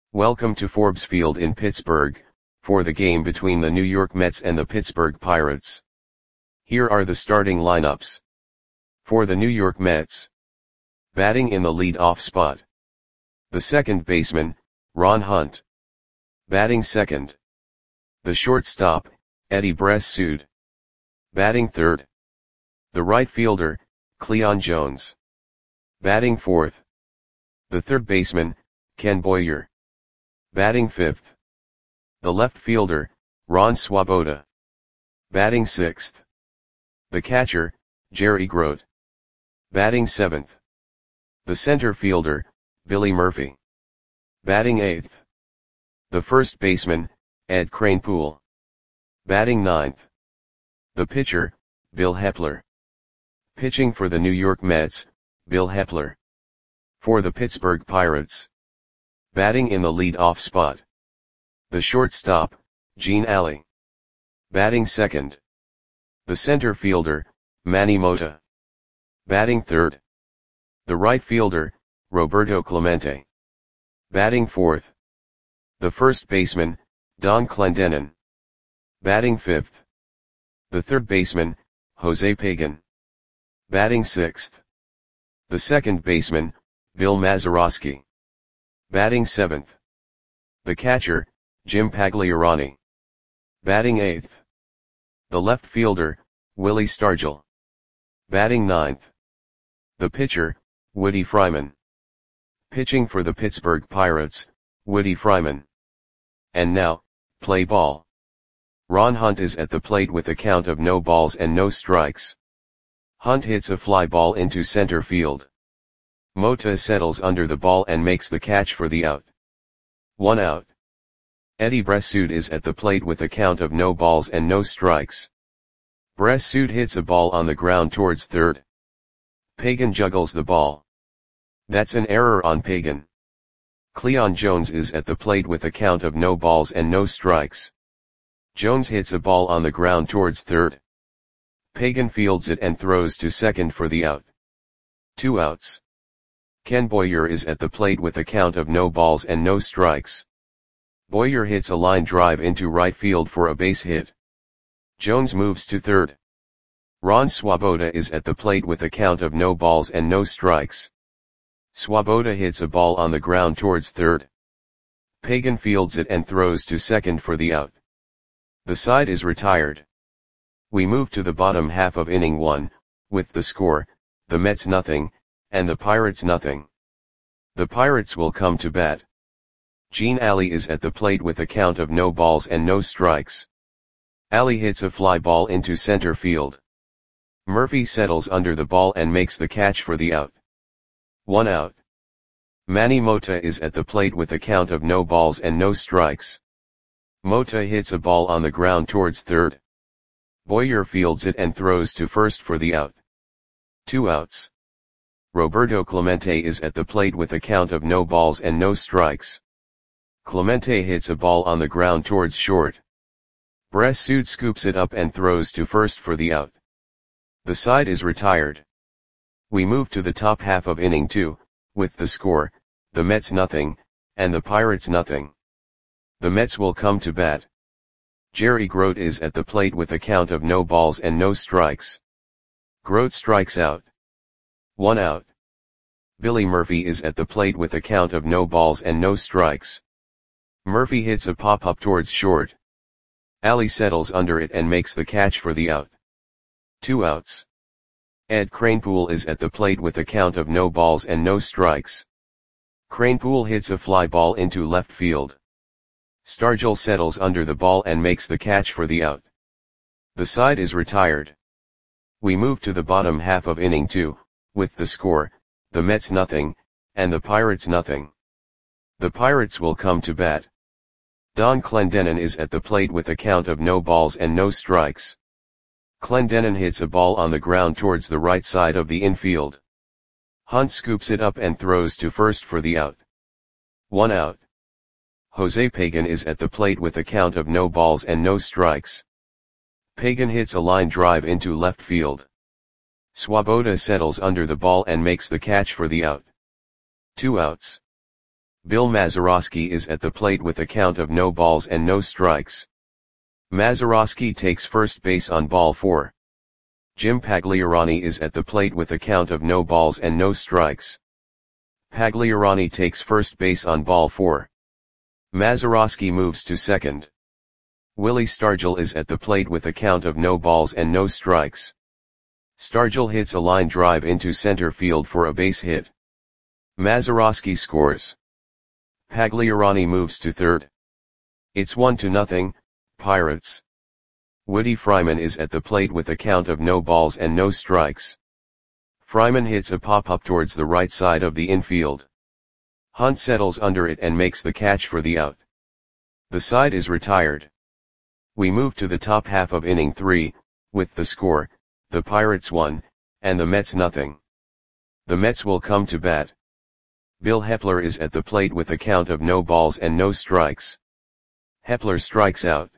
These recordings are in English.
Welcome to Forbes Field in Pittsburgh, for the game between the New York Mets and the Pittsburgh Pirates. Here are the starting lineups. For the New York Mets. Batting in the lead-off spot. The second baseman, Ron Hunt. Batting second. The shortstop, Eddie Bressud. Batting third. The right fielder, Cleon Jones. Batting fourth. The third baseman, Ken Boyer. Batting fifth. The left fielder, Ron Swoboda. Batting sixth. The catcher, Jerry Grote. Batting seventh. The center fielder, Billy Murphy. Batting eighth. The first baseman, Ed Kranepool. Batting ninth. The pitcher, Bill Hepler. Pitching for the New York Mets, Bill Hepler. For the Pittsburgh Pirates. Batting in the lead-off spot. The shortstop, Gene Alley. Batting second. The center fielder, Manny Mota. Batting third. The right fielder, Roberto Clemente. Batting fourth. The first baseman, Don Clendenon. Batting fifth. The third baseman, Jose Pagan. Batting sixth. The second baseman, Bill Mazeroski. Batting seventh. The catcher, Jim Pagliarani. Batting eighth. The left fielder, Willie Stargell. Batting ninth. The pitcher, Woody Fryman. Pitching for the Pittsburgh Pirates, Woody Fryman. And now, play ball. Ron Hunt is at the plate with a count of no balls and no strikes. Hunt hits a fly ball into center field. Mota settles under the ball and makes the catch for the out. 1 out. Eddie Bressud is at the plate with a count of no balls and no strikes. Bressud hits a ball on the ground towards third. Pagan juggles the ball. That's an error on Pagan. Cleon Jones is at the plate with a count of no balls and no strikes. Jones hits a ball on the ground towards third. Pagan fields it and throws to second for the out. 2 outs. Ken Boyer is at the plate with a count of no balls and no strikes. Boyer hits a line drive into right field for a base hit. Jones moves to third. Ron Swoboda is at the plate with a count of no balls and no strikes. Swoboda hits a ball on the ground towards third. Pagan fields it and throws to second for the out. The side is retired. We move to the bottom half of inning 1, with the score, the Mets nothing, and the Pirates nothing. The Pirates will come to bat. Gene Alley is at the plate with a count of no balls and no strikes. Alley hits a fly ball into center field. Murphy settles under the ball and makes the catch for the out. 1 out. Manny Mota is at the plate with a count of no balls and no strikes. Mota hits a ball on the ground towards third. Boyer fields it and throws to first for the out. 2 outs. Roberto Clemente is at the plate with a count of no balls and no strikes. Clemente hits a ball on the ground towards short. Bressud scoops it up and throws to first for the out. The side is retired. We move to the top half of inning 2, with the score, the Mets nothing, and the Pirates nothing. The Mets will come to bat. Jerry Grote is at the plate with a count of no balls and no strikes. Grote strikes out. 1 out. Billy Murphy is at the plate with a count of no balls and no strikes. Murphy hits a pop-up towards short. Alley settles under it and makes the catch for the out. 2 outs. Ed Kranepool is at the plate with a count of no balls and no strikes. Kranepool hits a fly ball into left field. Stargell settles under the ball and makes the catch for the out. The side is retired. We move to the bottom half of inning 2, with the score, the Mets nothing, and the Pirates nothing. The Pirates will come to bat. Don Clendenon is at the plate with a count of no balls and no strikes. Clendenon hits a ball on the ground towards the right side of the infield. Hunt scoops it up and throws to first for the out. 1 out. Jose Pagan is at the plate with a count of no balls and no strikes. Pagan hits a line drive into left field. Swoboda settles under the ball and makes the catch for the out. 2 outs. Bill Mazeroski is at the plate with a count of no balls and no strikes. Mazeroski takes first base on ball 4. Jim Pagliarani is at the plate with a count of no balls and no strikes. Pagliarani takes first base on ball 4. Mazeroski moves to second. Willie Stargell is at the plate with a count of no balls and no strikes. Stargell hits a line drive into center field for a base hit. Mazeroski scores. Pagliarani moves to third. It's 1-0, Pirates. Woody Fryman is at the plate with a count of no balls and no strikes. Fryman hits a pop-up towards the right side of the infield. Hunt settles under it and makes the catch for the out. The side is retired. We move to the top half of inning 3, with the score, the Pirates 1, and the Mets nothing. The Mets will come to bat. Bill Hepler is at the plate with a count of no balls and no strikes. Hepler strikes out.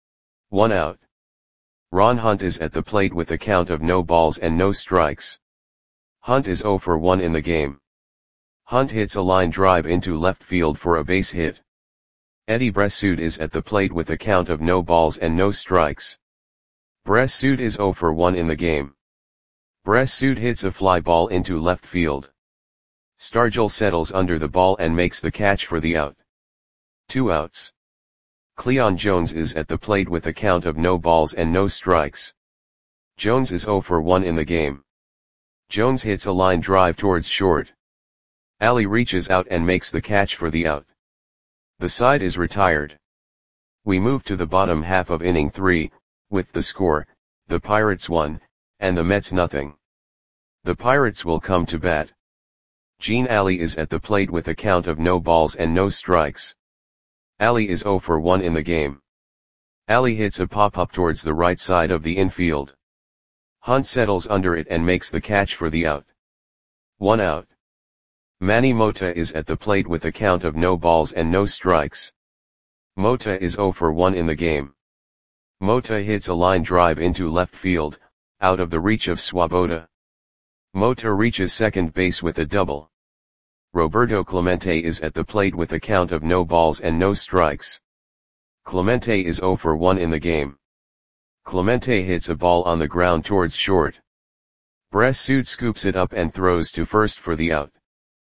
1 out. Ron Hunt is at the plate with a count of no balls and no strikes. Hunt is 0 for 1 in the game. Hunt hits a line drive into left field for a base hit. Eddie Bressoud is at the plate with a count of no balls and no strikes. Bressoud is 0 for 1 in the game. Bressoud hits a fly ball into left field. Stargell settles under the ball and makes the catch for the out. 2 outs. Cleon Jones is at the plate with a count of no balls and no strikes. Jones is 0 for 1 in the game. Jones hits a line drive towards short. Ali reaches out and makes the catch for the out. The side is retired. We move to the bottom half of inning 3, with the score, the Pirates 1, and the Mets nothing. The Pirates will come to bat. Gene Ali is at the plate with a count of no balls and no strikes. Ali is 0 for 1 in the game. Ali hits a pop-up towards the right side of the infield. Hunt settles under it and makes the catch for the out. 1 out. Manny Mota is at the plate with a count of no balls and no strikes. Mota is 0 for 1 in the game. Mota hits a line drive into left field, out of the reach of Swoboda. Mota reaches second base with a double. Roberto Clemente is at the plate with a count of no balls and no strikes. Clemente is 0 for 1 in the game. Clemente hits a ball on the ground towards short. Bressoud scoops it up and throws to first for the out.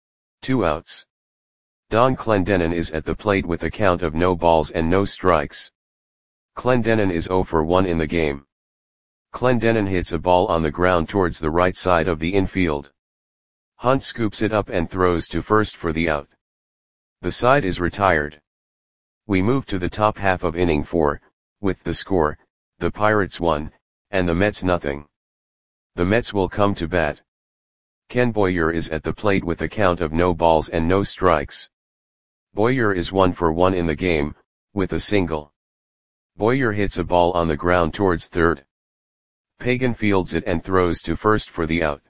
2 outs. Don Clendenon is at the plate with a count of no balls and no strikes. Clendenon is 0 for 1 in the game. Clendenon hits a ball on the ground towards the right side of the infield. Hunt scoops it up and throws to first for the out. The side is retired. We move to the top half of inning 4, with the score, the Pirates 1, and the Mets nothing. The Mets will come to bat. Ken Boyer is at the plate with a count of no balls and no strikes. Boyer is 1 for 1 in the game, with a single. Boyer hits a ball on the ground towards third. Pagan fields it and throws to first for the out.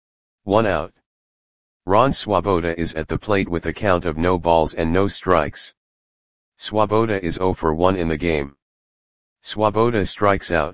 1 out. Ron Swoboda is at the plate with a count of no balls and no strikes. Swoboda is 0 for 1 in the game. Swoboda strikes out.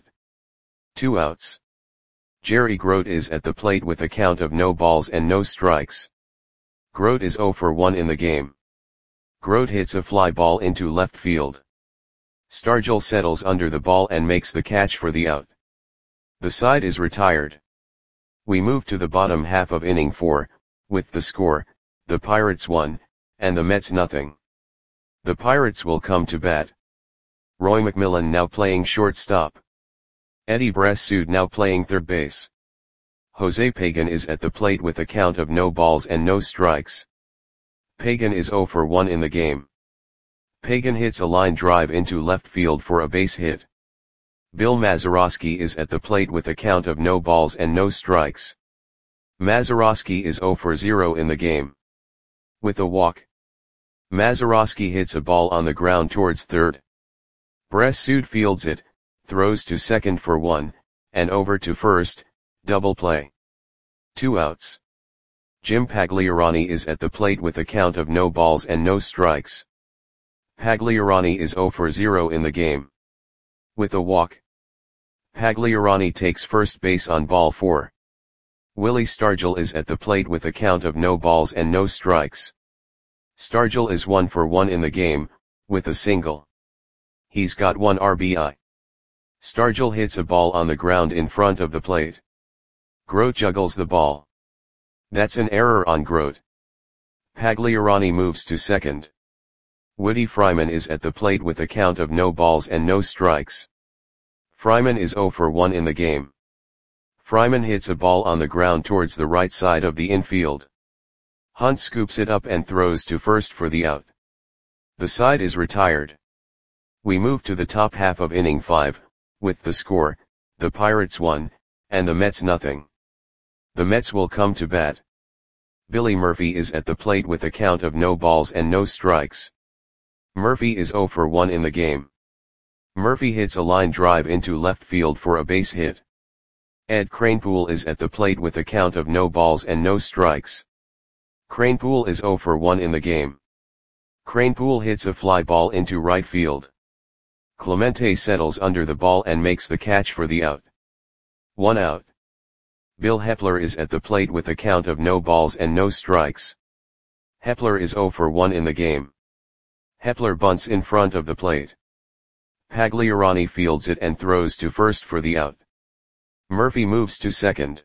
2 outs. Jerry Grote is at the plate with a count of no balls and no strikes. Grote is 0 for 1 in the game. Grote hits a fly ball into left field. Stargell settles under the ball and makes the catch for the out. The side is retired. We move to the bottom half of inning 4, with the score, the Pirates 1, and the Mets nothing. The Pirates will come to bat. Roy McMillan now playing shortstop. Eddie Bressoud now playing third base. Jose Pagan is at the plate with a count of no balls and no strikes. Pagan is 0 for 1 in the game. Pagan hits a line drive into left field for a base hit. Bill Mazeroski is at the plate with a count of no balls and no strikes. Mazeroski is 0 for 0 in the game. With a walk. Mazeroski hits a ball on the ground towards third. Bressoud fields it, throws to second for 1, and over to first, double play. 2 outs. Jim Pagliarani is at the plate with a count of no balls and no strikes. Pagliarani is 0 for 0 in the game. With a walk. Pagliarani takes first base on ball 4. Willie Stargell is at the plate with a count of no balls and no strikes. Stargell is 1 for 1 in the game, with a single. He's got 1 RBI. Stargell hits a ball on the ground in front of the plate. Grote juggles the ball. That's an error on Grote. Pagliarani moves to second. Woody Fryman is at the plate with a count of no balls and no strikes. Fryman is 0 for 1 in the game. Fryman hits a ball on the ground towards the right side of the infield. Hunt scoops it up and throws to first for the out. The side is retired. We move to the top half of inning 5, with the score, the Pirates 1, and the Mets nothing. The Mets will come to bat. Billy Murphy is at the plate with a count of no balls and no strikes. Murphy is 0 for 1 in the game. Murphy hits a line drive into left field for a base hit. Ed Kranepool is at the plate with a count of no balls and no strikes. Kranepool is 0 for 1 in the game. Kranepool hits a fly ball into right field. Clemente settles under the ball and makes the catch for the out. 1 out. Bill Hepler is at the plate with a count of no balls and no strikes. Hepler is 0 for 1 in the game. Hepler bunts in front of the plate. Pagliarani fields it and throws to first for the out. Murphy moves to second.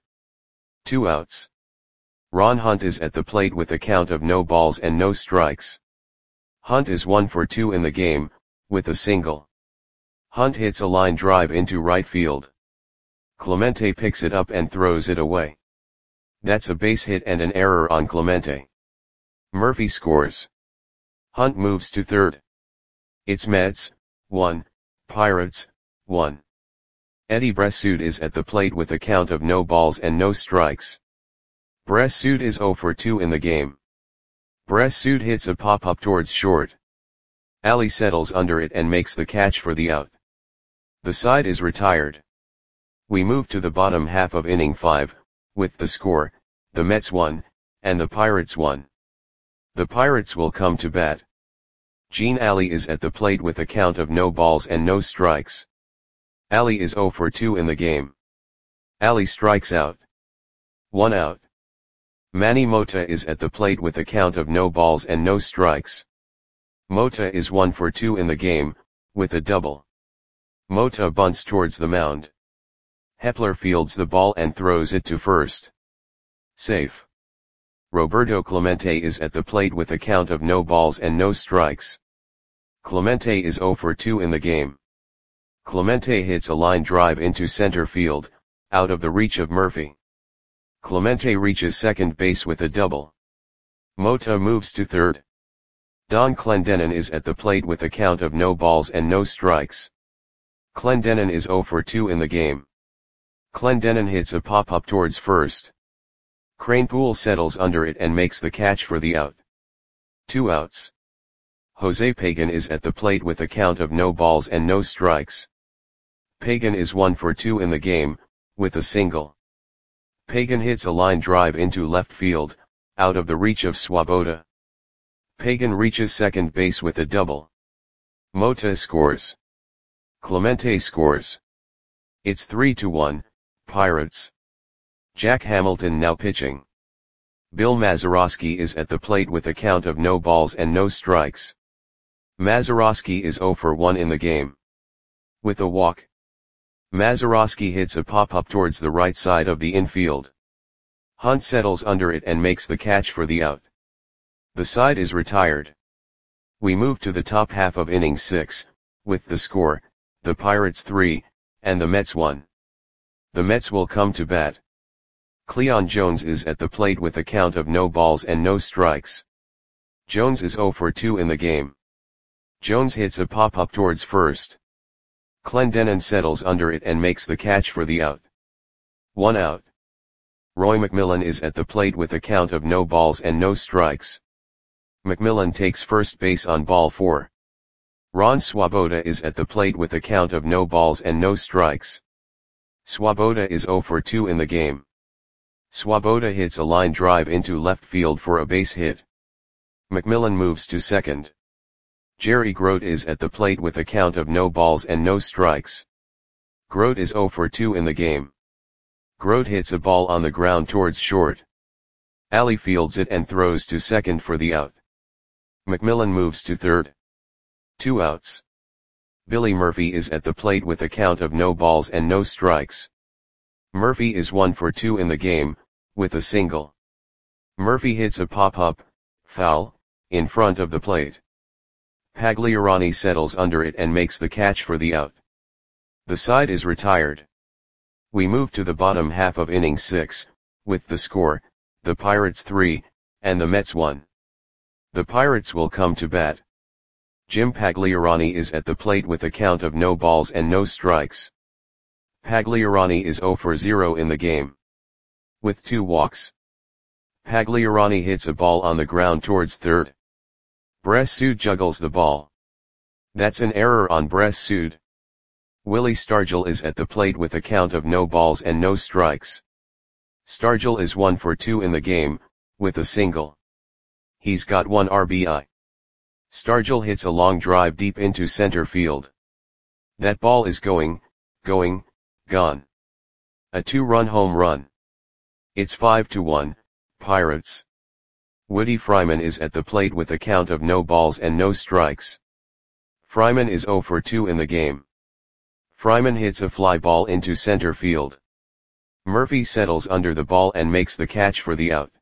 2 outs. Ron Hunt is at the plate with a count of no balls and no strikes. Hunt is 1 for 2 in the game, with a single. Hunt hits a line drive into right field. Clemente picks it up and throws it away. That's a base hit and an error on Clemente. Murphy scores. Hunt moves to third. It's Mets, 1, Pirates, 1. Eddie Bressoud is at the plate with a count of no balls and no strikes. Bressoud is 0 for 2 in the game. Bressoud hits a pop-up towards short. Ali settles under it and makes the catch for the out. The side is retired. We move to the bottom half of inning 5, with the score, the Mets 1, and the Pirates 1. The Pirates will come to bat. Gene Ali is at the plate with a count of no balls and no strikes. Ali is 0 for 2 in the game. Ali strikes out. 1 out. Manny Mota is at the plate with a count of no balls and no strikes. Mota is 1 for 2 in the game, with a double. Mota bunts towards the mound. Hepler fields the ball and throws it to first. Safe. Roberto Clemente is at the plate with a count of no balls and no strikes. Clemente is 0 for 2 in the game. Clemente hits a line drive into center field, out of the reach of Murphy. Clemente reaches second base with a double. Mota moves to third. Don Clendenon is at the plate with a count of no balls and no strikes. Clendenon is 0 for 2 in the game. Clendenon hits a pop-up towards first. Kranepool settles under it and makes the catch for the out. 2 outs. Jose Pagan is at the plate with a count of no balls and no strikes. Pagan is 1 for 2 in the game, with a single. Pagan hits a line drive into left field, out of the reach of Swoboda. Pagan reaches second base with a double. Mota scores. Clemente scores. It's 3-1, Pirates. Jack Hamilton now pitching. Bill Mazeroski is at the plate with a count of no balls and no strikes. Mazeroski is 0 for 1 in the game. With a walk. Mazeroski hits a pop-up towards the right side of the infield. Hunt settles under it and makes the catch for the out. The side is retired. We move to the top half of inning 6, with the score, the Pirates 3, and the Mets 1. The Mets will come to bat. Cleon Jones is at the plate with a count of no balls and no strikes. Jones is 0 for 2 in the game. Jones hits a pop-up towards first. Clendenon settles under it and makes the catch for the out. 1 out. Roy McMillan is at the plate with a count of no balls and no strikes. McMillan takes first base on ball 4. Ron Swoboda is at the plate with a count of no balls and no strikes. Swoboda is 0 for 2 in the game. Swoboda hits a line drive into left field for a base hit. McMillan moves to second. Jerry Grote is at the plate with a count of no balls and no strikes. Grote is 0 for 2 in the game. Grote hits a ball on the ground towards short. Ali fields it and throws to second for the out. McMillan moves to third. 2 outs. Billy Murphy is at the plate with a count of no balls and no strikes. Murphy is 1 for 2 in the game, with a single. Murphy hits a pop-up, foul, in front of the plate. Pagliarani settles under it and makes the catch for the out. The side is retired. We move to the bottom half of inning 6, with the score, the Pirates 3, and the Mets 1. The Pirates will come to bat. Jim Pagliarani is at the plate with a count of no balls and no strikes. Pagliarani is 0 for 0 in the game, with 2 walks. Pagliarani hits a ball on the ground towards third. Bressud juggles the ball. That's an error on Bressud. Willie Stargell is at the plate with a count of no balls and no strikes. Stargell is 1 for 2 in the game, with a single. He's got 1 RBI. Stargell hits a long drive deep into center field. That ball is gone. A 2-run home run. It's 5-1, Pirates. Woody Fryman is at the plate with a count of no balls and no strikes. Fryman is 0 for 2 in the game. Fryman hits a fly ball into center field. Murphy settles under the ball and makes the catch for the out.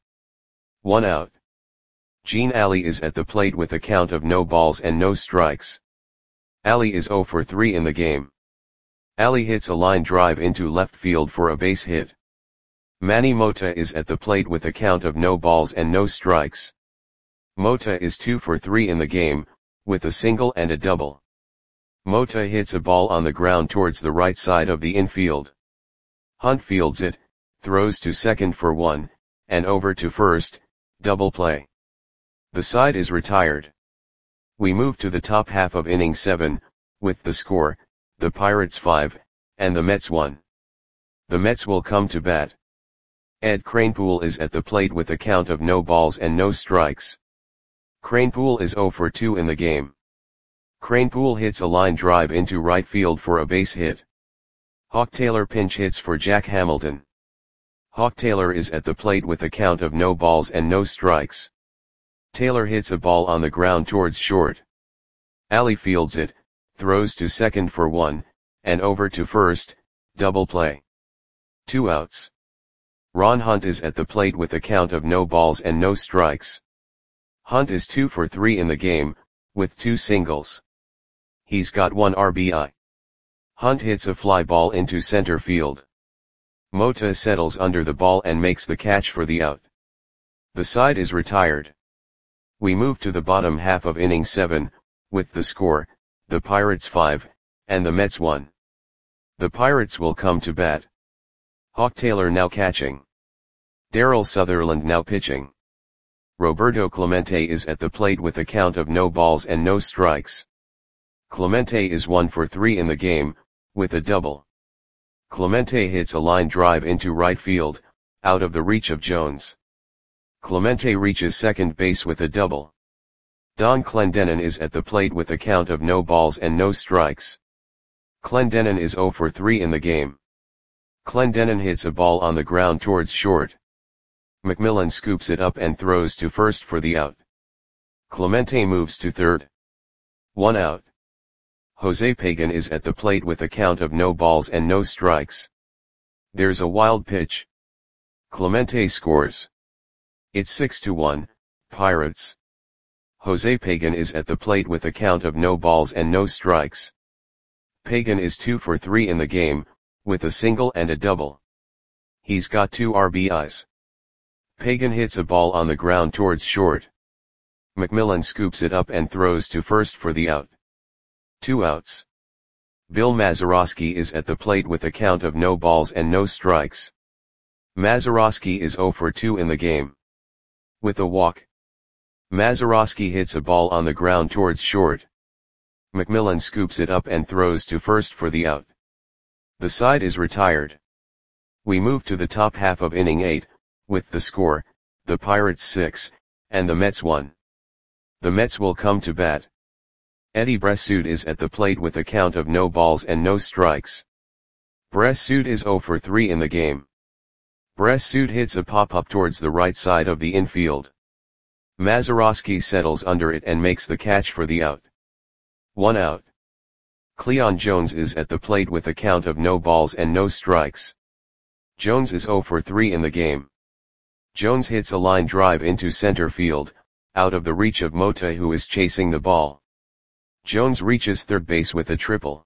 1 out. Gene Alley is at the plate with a count of no balls and no strikes. Alley is 0 for 3 in the game. Alley hits a line drive into left field for a base hit. Manny Mota is at the plate with a count of no balls and no strikes. Mota is 2 for 3 in the game, with a single and a double. Mota hits a ball on the ground towards the right side of the infield. Hunt fields it, throws to second for 1, and over to first, double play. The side is retired. We move to the top half of inning 7, with the score, the Pirates 5, and the Mets 1. The Mets will come to bat. Ed Kranepool is at the plate with a count of no balls and no strikes. Kranepool is 0 for 2 in the game. Kranepool hits a line drive into right field for a base hit. Hawk Taylor pinch hits for Jack Hamilton. Hawk Taylor is at the plate with a count of no balls and no strikes. Taylor hits a ball on the ground towards short. Alley fields it, throws to second for 1, and over to first, double play. 2 outs. Ron Hunt is at the plate with a count of no balls and no strikes. Hunt is 2 for 3 in the game, with 2 singles. He's got 1 RBI. Hunt hits a fly ball into center field. Mota settles under the ball and makes the catch for the out. The side is retired. We move to the bottom half of inning 7, with the score, the Pirates 5, and the Mets 1. The Pirates will come to bat. Hawk Taylor now catching. Darryl Sutherland now pitching. Roberto Clemente is at the plate with a count of no balls and no strikes. Clemente is 1 for 3 in the game, with a double. Clemente hits a line drive into right field, out of the reach of Jones. Clemente reaches second base with a double. Don Clendenon is at the plate with a count of no balls and no strikes. Clendenon is 0 for 3 in the game. Clendenon hits a ball on the ground towards short. McMillan scoops it up and throws to first for the out. Clemente moves to third. 1 out. Jose Pagan is at the plate with a count of no balls and no strikes. There's a wild pitch. Clemente scores. It's 6-1, Pirates. Jose Pagan is at the plate with a count of no balls and no strikes. Pagan is 2 for 3 in the game, with a single and a double. He's got 2 RBIs. Pagan hits a ball on the ground towards short. McMillan scoops it up and throws to first for the out. 2 outs. Bill Mazeroski is at the plate with a count of no balls and no strikes. Mazeroski is 0 for 2 in the game, with a walk. Mazeroski hits a ball on the ground towards short. McMillan scoops it up and throws to first for the out. The side is retired. We move to the top half of inning 8, with the score, the Pirates 6, and the Mets 1. The Mets will come to bat. Eddie Bressud is at the plate with a count of no balls and no strikes. Bressud is 0 for 3 in the game. Bressud hits a pop-up towards the right side of the infield. Mazeroski settles under it and makes the catch for the out. 1 out. Cleon Jones is at the plate with a count of no balls and no strikes. Jones is 0 for 3 in the game. Jones hits a line drive into center field, out of the reach of Mota, who is chasing the ball. Jones reaches third base with a triple.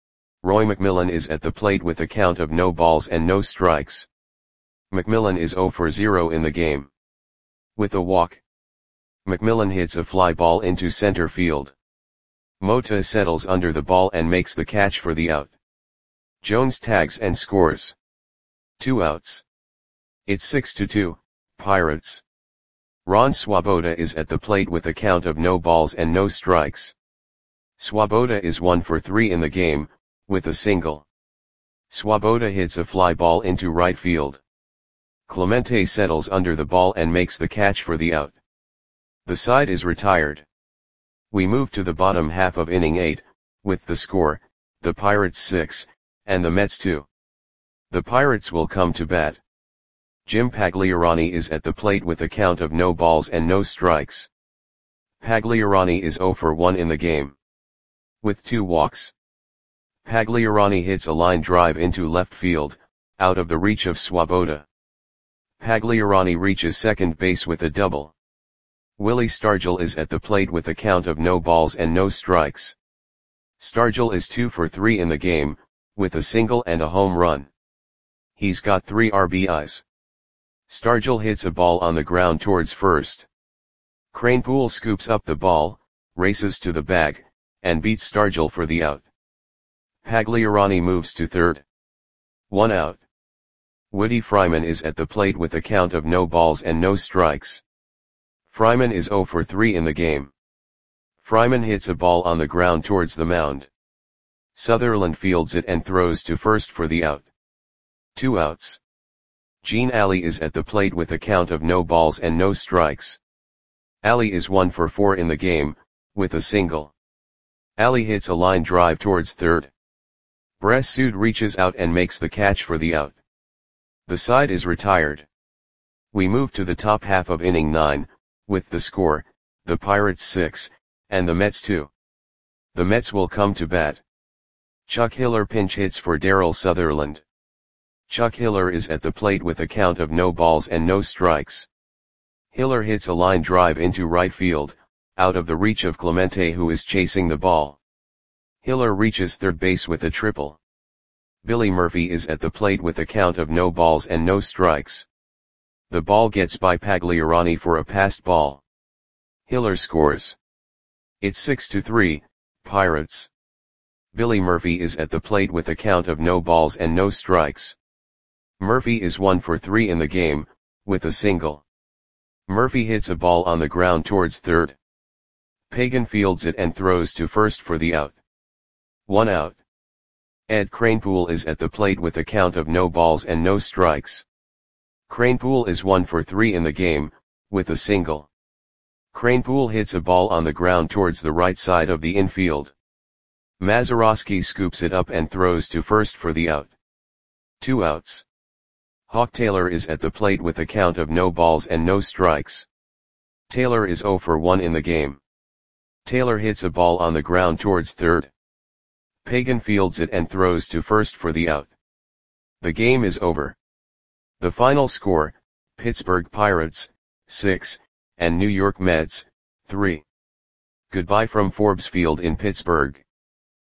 Roy McMillan is at the plate with a count of no balls and no strikes. McMillan is 0 for 0 in the game. With a walk, McMillan hits a fly ball into center field. Mota settles under the ball and makes the catch for the out. Jones tags and scores. 2 outs. It's 6-2, Pirates. Ron Swoboda is at the plate with a count of no balls and no strikes. Swoboda is 1 for 3 in the game, with a single. Swoboda hits a fly ball into right field. Clemente settles under the ball and makes the catch for the out. The side is retired. We move to the bottom half of inning 8, with the score, the Pirates 6, and the Mets 2. The Pirates will come to bat. Jim Pagliarani is at the plate with a count of no balls and no strikes. Pagliarani is 0 for 1 in the game. With 2 walks. Pagliarani hits a line drive into left field, out of the reach of Swoboda. Pagliarani reaches second base with a double. Willie Stargell is at the plate with a count of no balls and no strikes. Stargell is 2 for 3 in the game, with a single and a home run. He's got 3 RBIs. Stargell hits a ball on the ground towards first. Kranepool scoops up the ball, races to the bag, and beats Stargell for the out. Pagliarani moves to third. 1 out. Woody Fryman is at the plate with a count of no balls and no strikes. Fryman is 0 for 3 in the game. Fryman hits a ball on the ground towards the mound. Sutherland fields it and throws to first for the out. 2 outs. Gene Alley is at the plate with a count of no balls and no strikes. Alley is 1 for 4 in the game, with a single. Alley hits a line drive towards third. Bressud reaches out and makes the catch for the out. The side is retired. We move to the top half of inning 9, with the score, the Pirates 6, and the Mets 2. The Mets will come to bat. Chuck Hiller pinch hits for Darryl Sutherland. Chuck Hiller is at the plate with a count of no balls and no strikes. Hiller hits a line drive into right field, out of the reach of Clemente, who is chasing the ball. Hiller reaches third base with a triple. Billy Murphy is at the plate with a count of no balls and no strikes. The ball gets by Pagliarani for a passed ball. Hiller scores. It's 6-3, Pirates. Billy Murphy is at the plate with a count of no balls and no strikes. Murphy is 1 for 3 in the game, with a single. Murphy hits a ball on the ground towards third. Pagan fields it and throws to first for the out. 1 out. Ed Kranepool is at the plate with a count of no balls and no strikes. Kranepool is 1 for 3 in the game, with a single. Kranepool hits a ball on the ground towards the right side of the infield. Mazeroski scoops it up and throws to first for the out. 2 outs. Hawk Taylor is at the plate with a count of no balls and no strikes. Taylor is 0 for 1 in the game. Taylor hits a ball on the ground towards third. Pagan fields it and throws to first for the out. The game is over. The final score, Pittsburgh Pirates, 6, and New York Mets, 3. Goodbye from Forbes Field in Pittsburgh.